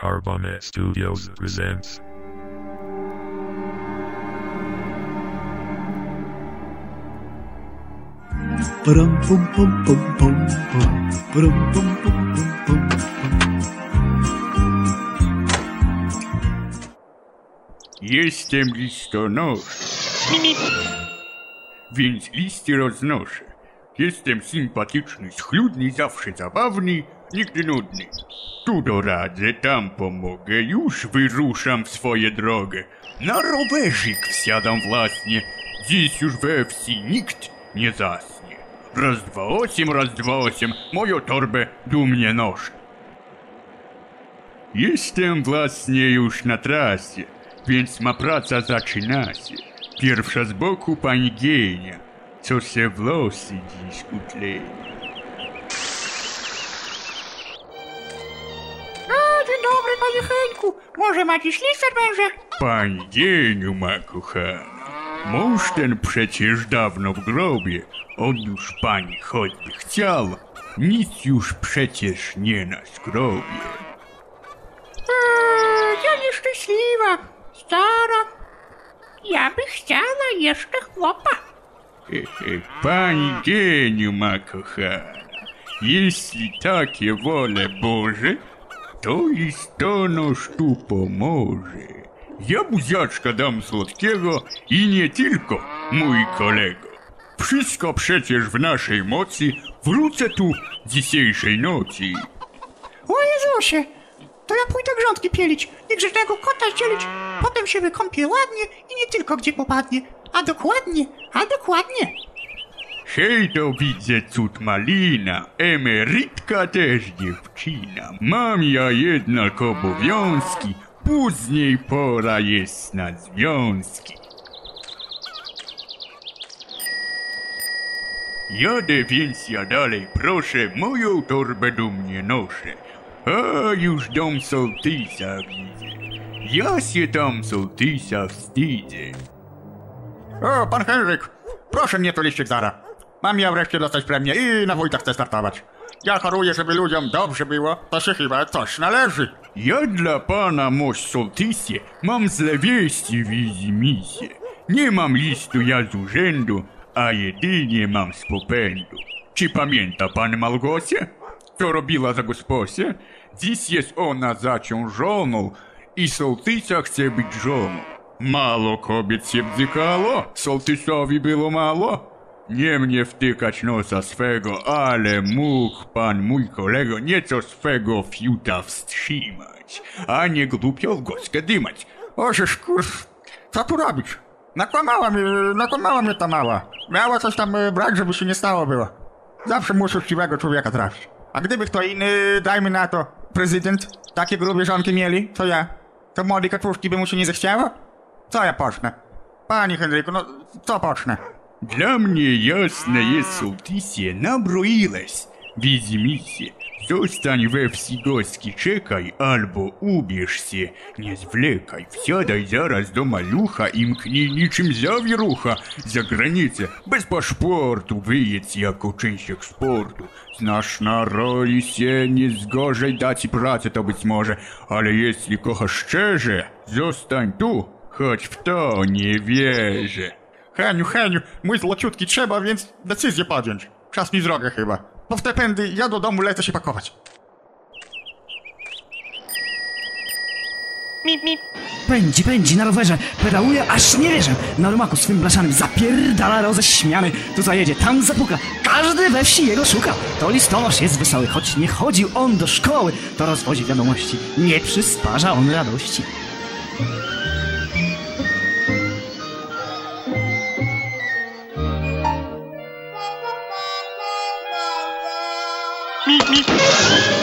Carbonet Studios presents. Jestem listonosz, więc listy roznoszę. Jestem sympatyczny, schludny, zawsze zabawny, nigdy nudny. Tu doradzę, tam pomogę, już wyruszam w swoją drogę. Na rowerzyk wsiadam własnie, dziś już we wsi nikt nie zasnie. Raz, dwa, osiem, moją torbę dumnie noszę. Jestem właśnie już na trasie, więc ma praca zaczyna się. Pierwsza z boku pani Gienia, co się włosy dziś utleni. Dzień dobry, panie Henku. Może ma dziś list od męża? Pani Gieniu, ma kochana, mąż ten przecież dawno w grobie. On już pani choćby chciał, nic już przecież nie na skrobie. Ja nieszczęśliwa, stara. Ja by chciała jeszcze chłopa. Pani Gieniu, ma kochana, jeśli takie wole Boże, to listonosz tu pomoże. Ja buziaczka dam słodkiego i nie tylko, mój kolego. Wszystko przecież w naszej mocy, wrócę tu dzisiejszej nocy. O Jezusie, to ja pójdę grządki pielić, niegrzecznego kota zdzielić. Potem się wykąpię ładnie i nie tylko gdzie popadnie, a dokładnie. Hej, to widzę cud malina, emerytka też dziewczyna. Mam ja jednak obowiązki, później pora jest na związki. Jadę więc ja dalej, proszę, moją torbę dumnie noszę. A już dom sołtysa widzę, ja się tam sołtysa wstydzę. O, pan Henryk, proszę mnie to liścik zara. Mam ja wreszcie dostać premię i na wójta chcę startować. Ja choruję, żeby ludziom dobrze było, to się chyba coś należy. Ja dla pana, mość sołtysie, mam złe wieści, widzimisię. Nie mam listu ja z urzędu, a jedynie mam z popędu. Czy pamięta pan Malgosię? Co robiła za gosposię? Dziś jest ona zaciążoną i sołtysa chce być żoną. Mało kobiet się bzykało, sołtysowi było mało. Nie mnie wtykać nosa swego, ale mógł pan, mój kolego, nieco swego fiuta wstrzymać, a nie głupio w goskę dymać. Ożeż kurw, co tu robić? Nakłamała mnie ta mała. Miała coś tam brać, żeby się nie stało było. Zawsze muszę uczciwego człowieka trafić. A gdyby kto inny, dajmy na to, prezydent, takie grubie żonki mieli, co ja? To młodej kaczuszki by mu się nie zechciało? Co ja pocznę? Panie Henryku, no co pocznę? Dla mnie jasne jest, sołtysie, nabroiłeś. Widzimisię, zostań we wsi gości, czekaj, albo ubierz się, nie zwlekaj, wsiadaj zaraz do malucha i mknij niczym zawierucha za granicę, bez paszportu wyjedź jako część eksportu. Znasz na roli się, nie zgorzej, da ci pracę to być może, ale jeśli kochasz szczerze, zostań tu, choć w to nie wierzę. Heniu, mój złociutki, trzeba więc decyzję podjąć. Czas mi w drogę chyba. Bo w te pędy ja do domu lecę się pakować. Pędzi na rowerze, pedałuje, aż nie wierzę. Na rumaku swym blaszanym zapierdala roześmiany. Tu zajedzie, tam zapuka, każdy we wsi jego szuka. To listonosz jest wesoły, choć nie chodził on do szkoły. To rozwozi wiadomości, nie przysparza on radości. Mi.